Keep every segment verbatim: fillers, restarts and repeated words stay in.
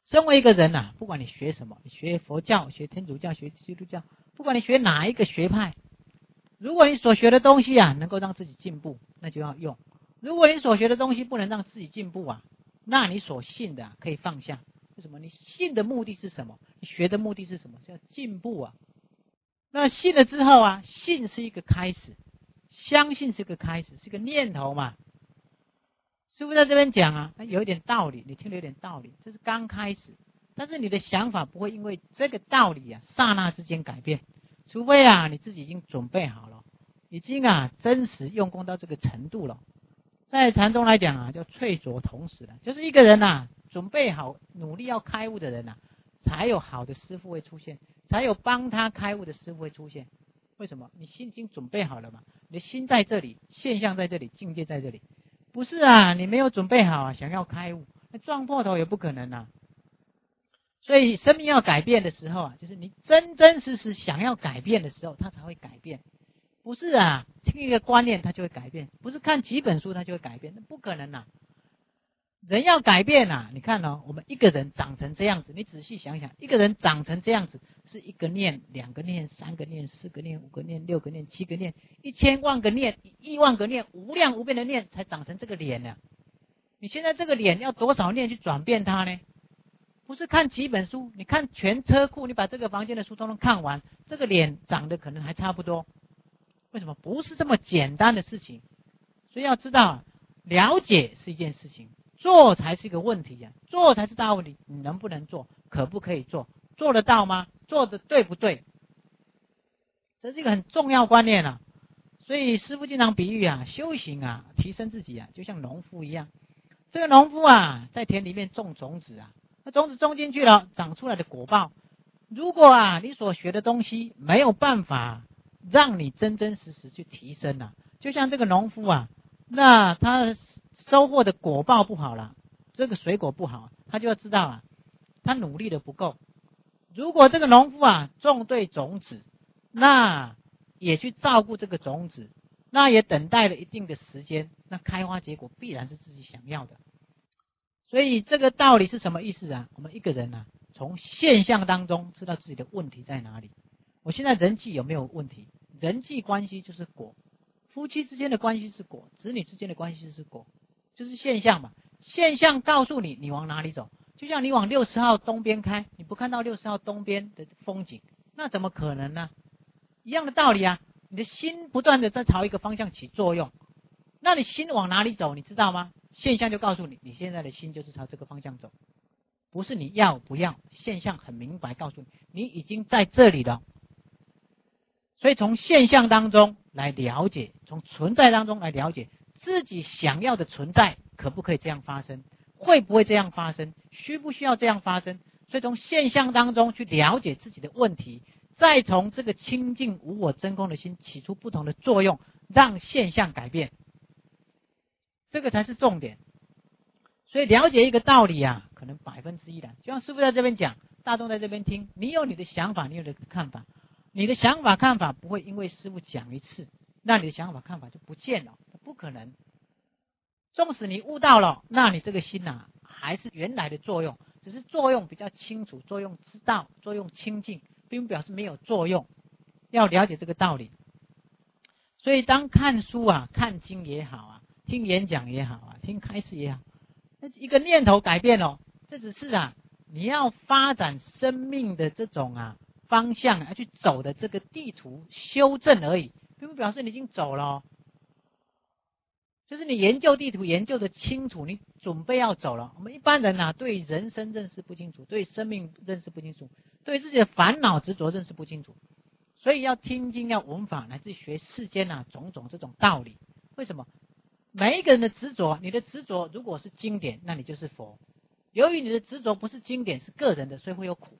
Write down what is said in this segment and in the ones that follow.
身为一个人呐、啊，不管你学什么，你学佛教、学天主教、学基督教，不管你学哪一个学派，如果你所学的东西啊能够让自己进步，那就要用；如果你所学的东西不能让自己进步啊，那你所信的、啊、可以放下。为什么？你信的目的是什么？你学的目的是什么？是要进步啊。那信了之后啊，信是一个开始，相信是一个开始，是一个念头嘛。师父在这边讲啊，有一点道理，你听了有点道理，这是刚开始，但是你的想法不会因为这个道理啊，刹那之间改变，除非啊你自己已经准备好了，已经啊真实用功到这个程度了。在禅宗来讲啊，叫淬浊同时了，就是一个人啊准备好努力要开悟的人啊，才有好的师父会出现，才有帮他开悟的师父会出现。为什么？你心已经准备好了嘛，你的心在这里，现象在这里，境界在这里。不是啊，你没有准备好啊，想要开悟，那撞破头也不可能啊。所以生命要改变的时候啊，就是你真真实实想要改变的时候，它才会改变。不是啊，听一个观念它就会改变，不是看几本书它就会改变，那不可能啊。人要改变啊，你看哦，我们一个人长成这样子，你仔细想想，一个人长成这样子，是一个念、两个念、三个念、四个念、五个念、六个念、七个念、一千万个念、亿万个念、无量无边的念，才长成这个脸呢。你现在这个脸要多少念去转变它呢？不是看几本书，你看全车库，你把这个房间的书通通看完，这个脸长得可能还差不多。为什么？不是这么简单的事情。所以要知道，了解是一件事情，做才是一个问题呀、啊，做才是大问题。你能不能做？可不可以做？做得到吗？做得对不对？这是一个很重要观念啊。所以师父经常比喻啊，修行啊，提升自己啊，就像农夫一样。这个农夫啊，在田里面种种子啊，那种子种进去了，长出来的果报，如果啊，你所学的东西没有办法让你真真实实去提升啊，就像这个农夫啊，那他收获的果报不好了，这个水果不好，他就要知道啊，他努力的不够。如果这个农夫啊种对种子，那也去照顾这个种子，那也等待了一定的时间，那开花结果必然是自己想要的。所以这个道理是什么意思啊？我们一个人啊，从现象当中知道自己的问题在哪里。我现在人际有没有问题？人际关系就是果，夫妻之间的关系是果，子女之间的关系是果，就是现象嘛。现象告诉你你往哪里走，就像你往六十号东边开，你不看到六十号东边的风景，那怎么可能呢？一样的道理啊，你的心不断的在朝一个方向起作用，那你心往哪里走，你知道吗？现象就告诉你，你现在的心就是朝这个方向走，不是你要不要，现象很明白告诉你，你已经在这里了。所以从现象当中来了解，从存在当中来了解自己想要的存在可不可以这样发生，会不会这样发生，需不需要这样发生。所以从现象当中去了解自己的问题，再从这个清净无我真空的心起出不同的作用，让现象改变，这个才是重点。所以了解一个道理啊，可能百分之一的，就像师父在这边讲，大众在这边听，你有你的想法，你有你的看法，你的想法看法不会因为师父讲一次，那你的想法看法就不见了，不可能。纵使你悟到了，那你这个心啊，还是原来的作用，只是作用比较清楚，作用知道，作用清净，并不表示没有作用。要了解这个道理。所以当看书啊，看经也好啊，听演讲也好啊，听开示也好，一个念头改变了，这只是啊，你要发展生命的这种啊方向啊去走的这个地图修正而已，并不表示你已经走了哦。就是你研究地图研究的清楚，你准备要走了。我们一般人啊，对人生认识不清楚，对生命认识不清楚，对自己的烦恼执着认识不清楚，所以要听经，要闻法，乃至学世间啊种种这种道理。为什么？每一个人的执着，你的执着如果是经典，那你就是佛。由于你的执着不是经典，是个人的，所以会有苦。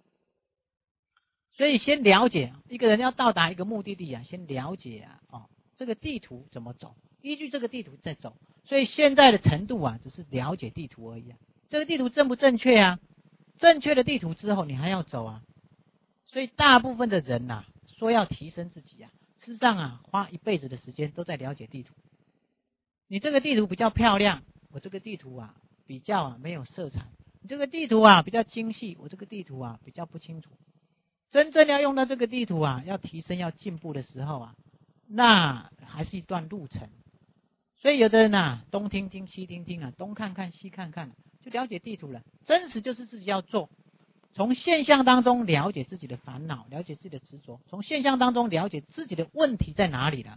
所以先了解，一个人要到达一个目的地啊，先了解啊，哦，这个地图怎么走，依据这个地图再走。所以现在的程度啊，只是了解地图而已啊。这个地图正不正确啊？正确的地图之后，你还要走啊。所以大部分的人呐、啊，说要提升自己啊，事实上啊，花一辈子的时间都在了解地图。你这个地图比较漂亮，我这个地图啊比较啊没有色彩， 你这个地图啊比较精细，我这个地图啊比较不清楚。真正要用到这个地图啊，要提升要进步的时候啊，那还是一段路程。所以有的人啊，东听听西听听啊，东看看西看看，就了解地图了。真实就是自己要做，从现象当中了解自己的烦恼，了解自己的执着，从现象当中了解自己的问题在哪里了。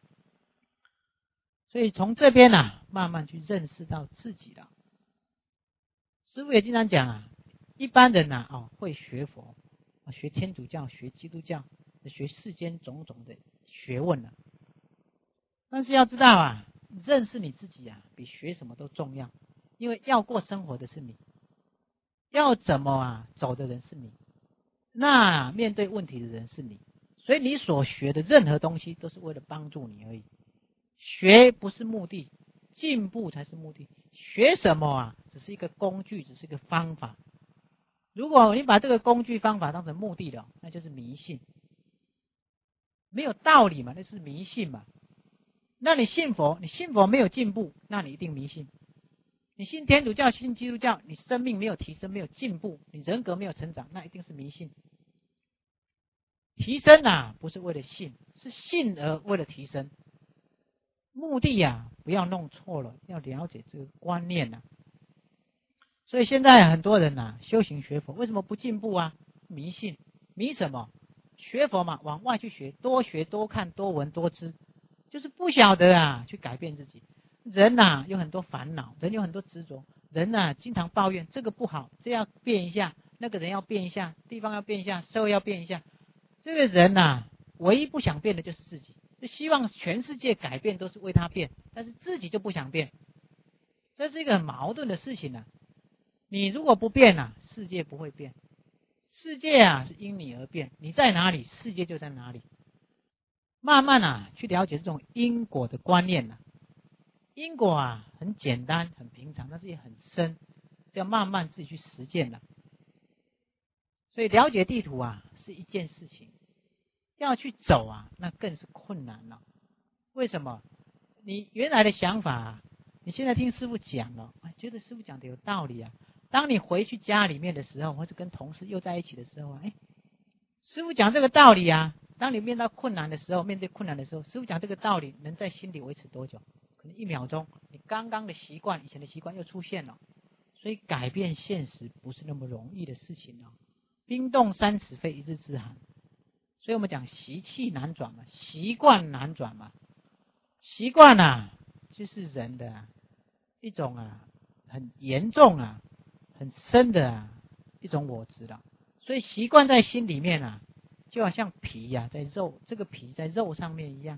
所以从这边啊，慢慢去认识到自己了。师父也经常讲啊，一般人啊，哦，会学佛，学天主教、学基督教、学世间种种的学问了。但是要知道啊，认识你自己啊，比学什么都重要。因为要过生活的是你，要怎么啊走的人是你，那面对问题的人是你。所以你所学的任何东西都是为了帮助你而已。学不是目的，进步才是目的。学什么啊，只是一个工具，只是一个方法。如果你把这个工具方法当成目的了，那就是迷信。没有道理嘛，那是迷信嘛。那你信佛，你信佛没有进步，那你一定迷信。你信天主教、信基督教，你生命没有提升，没有进步，你人格没有成长，那一定是迷信。提升啊，不是为了信，是信而为了提升。目的啊，不要弄错了，要了解这个观念啊。所以现在很多人啊，修行学佛，为什么不进步啊？迷信，迷什么？学佛嘛，往外去学，多学多看多闻多知，就是不晓得啊，去改变自己。人啊，有很多烦恼，人有很多执着，人啊，经常抱怨这个不好，这要变一下，那个人要变一下，地方要变一下，社会要变一下。这个人啊，唯一不想变的就是自己，就希望全世界改变都是为他变，但是自己就不想变，这是一个很矛盾的事情啊。你如果不变啊，世界不会变，世界啊是因你而变，你在哪里，世界就在哪里。慢慢啊，去了解这种因果的观念啊。因果啊，很简单，很平常，但是也很深，是要慢慢自己去实践的。所以了解地图啊，是一件事情，要去走啊，那更是困难了。为什么？你原来的想法啊，你现在听师父讲了，觉得师父讲的有道理啊。当你回去家里面的时候，或者跟同事又在一起的时候啊，哎，师父讲这个道理啊。当你面对困难的时候，面对困难的时候，师父讲这个道理，能在心里维持多久？可能一秒钟，你刚刚的习惯，以前的习惯又出现了。所以改变现实不是那么容易的事情哦。冰冻三尺非一日之寒。所以我们讲习气难转嘛，习惯难转嘛。习惯啊，就是人的啊一种啊很严重啊、很深的啊一种我执了。所以习惯在心里面啊，就好像皮呀、啊、在肉，这个皮在肉上面一样。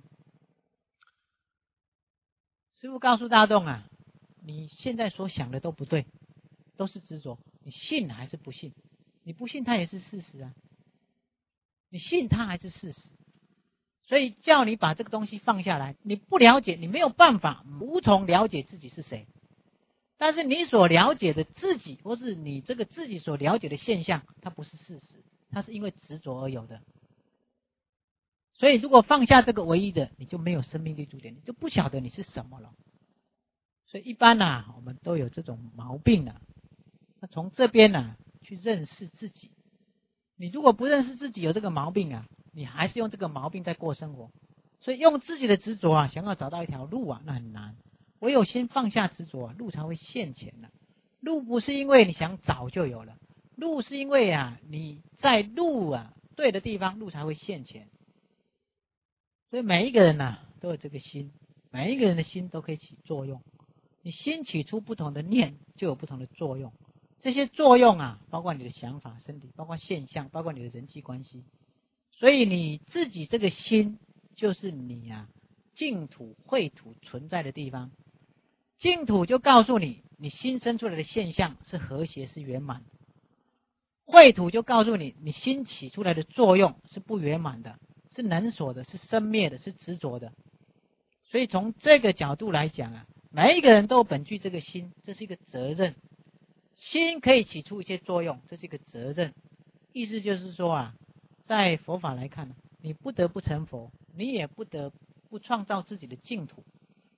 师父告诉大众啊，你现在所想的都不对，都是执着。你信还是不信？你不信它也是事实啊，你信它还是事实。所以叫你把这个东西放下来，你不了解，你没有办法，无从了解自己是谁。但是你所了解的自己，或是你这个自己所了解的现象，它不是事实，它是因为执着而有的。所以如果放下这个唯一的，你就没有生命立足点，你就不晓得你是什么了。所以一般啊，我们都有这种毛病啊。那从这边啊去认识自己。你如果不认识自己有这个毛病啊，你还是用这个毛病在过生活。所以用自己的执着啊，想要找到一条路啊，那很难。唯有先放下执着啊，路才会现前了。路不是因为你想找就有了，路是因为啊你在路啊对的地方，路才会现前。所以每一个人啊都有这个心，每一个人的心都可以起作用。你心起出不同的念，就有不同的作用。这些作用啊，包括你的想法、身体，包括现象，包括你的人际关系。所以你自己这个心，就是你啊净土秽土存在的地方。净土就告诉你，你心生出来的现象是和谐，是圆满。秽土就告诉你，你心起出来的作用是不圆满的，是能所的，是生灭的，是执着的。所以从这个角度来讲啊，每一个人都本具这个心，这是一个责任。心可以起出一些作用，这是一个责任。意思就是说啊，在佛法来看，你不得不成佛，你也不得不创造自己的净土。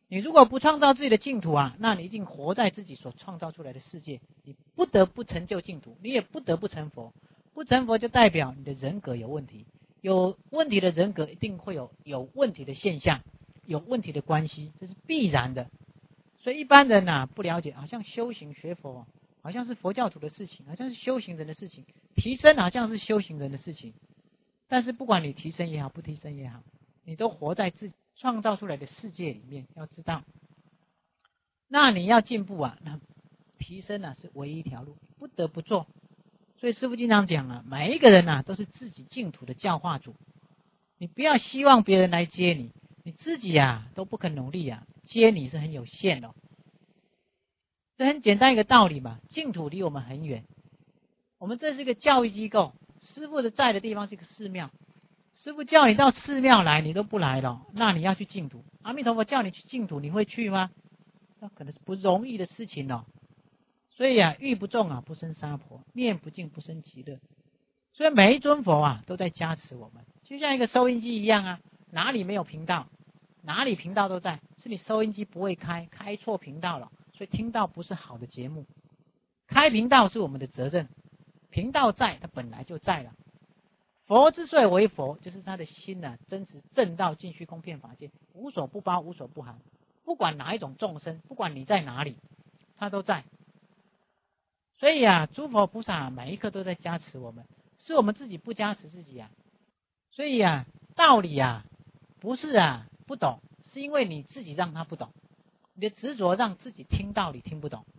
你如果不创造自己的净土啊，那你一定活在自己所创造出来的世界，你不得不成就净土，你也不得不成佛。不成佛就代表你的人格有问题，有问题的人格一定会有有问题的现象，有问题的关系，这是必然的。所以一般人啊不了解，好像修行学佛好像是佛教徒的事情，好像是修行人的事情，提升好像是修行人的事情。但是不管你提升也好，不提升也好，你都活在自己创造出来的世界里面，要知道。那你要进步啊，那提升啊是唯一一条路，不得不做。所以师父经常讲啊，每一个人啊都是自己净土的教化主，你不要希望别人来接你，你自己啊都不肯努力啊，接你是很有限的、哦。这很简单一个道理嘛，净土离我们很远，我们这是一个教育机构，师父的在的地方是一个寺庙，师父叫你到寺庙来，你都不来了，那你要去净土，阿弥陀佛叫你去净土，你会去吗？那可能是不容易的事情哦。所以啊，欲不重啊，不生杀婆；念不净，不生极乐。所以每一尊佛啊，都在加持我们，就像一个收音机一样啊，哪里没有频道，哪里频道都在，是你收音机不会开，开错频道了，所以听到不是好的节目。开频道是我们的责任，频道在，它本来就在了。佛之所以为佛，就是他的心啊，真实正道尽虚空遍法界，无所不包，无所不含。不管哪一种众生，不管你在哪里，他都在。所以啊，诸佛菩萨每一刻都在加持我们，是我们自己不加持自己啊。所以啊，道理啊，不是啊不懂，是因为你自己让他不懂，你的执着让自己听道理听不懂。